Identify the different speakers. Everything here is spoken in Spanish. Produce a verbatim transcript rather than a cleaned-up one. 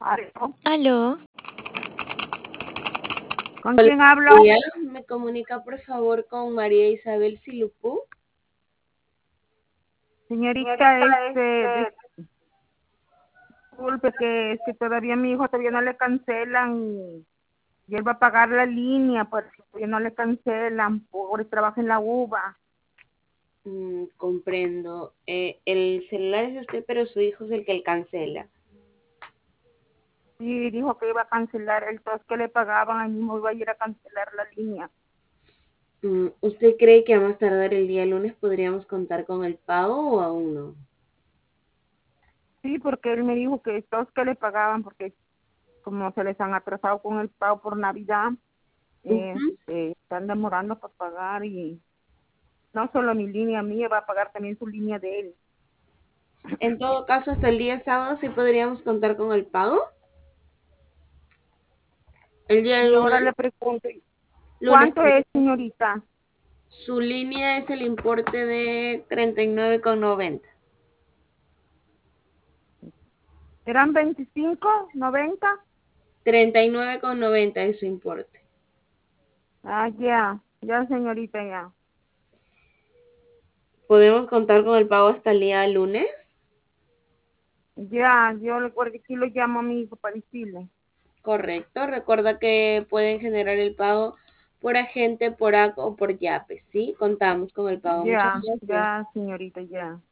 Speaker 1: Aló.
Speaker 2: Aló,
Speaker 1: ¿Con
Speaker 3: Hola,
Speaker 1: quién hablo?
Speaker 3: María. ¿Me comunica por favor con María Isabel Silupú?
Speaker 1: Señorita, este, disculpe que, es que todavía mi hijo todavía no le cancelan y, y él va a pagar la línea, pero todavía no le cancelan, pobre, trabaja en la uva.
Speaker 3: Mm, comprendo. Eh, el celular es de usted, pero su hijo es el que le cancela.
Speaker 1: Sí, dijo que iba a cancelar el tos que le pagaban, él mismo iba a ir a cancelar la línea.
Speaker 3: Mm, ¿usted cree que a más tardar el día lunes podríamos contar con el pago o aún no?
Speaker 1: Sí, porque él me dijo que el tos que le pagaban, porque como se les han atrasado con el pago por Navidad,
Speaker 3: Ujú.
Speaker 1: este, están demorando por pagar y no solo mi línea mía, va a pagar también su línea de él.
Speaker 3: En todo caso, hasta el día sábado sí podríamos contar con el pago. El día
Speaker 1: Y ahora le
Speaker 3: lunes,
Speaker 1: pregunto,
Speaker 3: lunes,
Speaker 1: ¿cuánto es, señorita?
Speaker 3: su línea es el importe de treinta y nueve con noventa.
Speaker 1: ¿Eran veinticinco, noventa?
Speaker 3: treinta y nueve con noventa es su importe.
Speaker 1: Ah, ya, ya, señorita, ya.
Speaker 3: ¿Podemos contar con el pago hasta el día lunes?
Speaker 1: Ya, yo le acuerdo que lo llamo a mi hijo para decirle.
Speaker 3: Correcto. Recuerda que pueden generar el pago por agente, por A C o por YAPE, ¿sí? Contamos con el pago. Muchas
Speaker 1: Ya,
Speaker 3: gracias.
Speaker 1: ya, señorita, ya.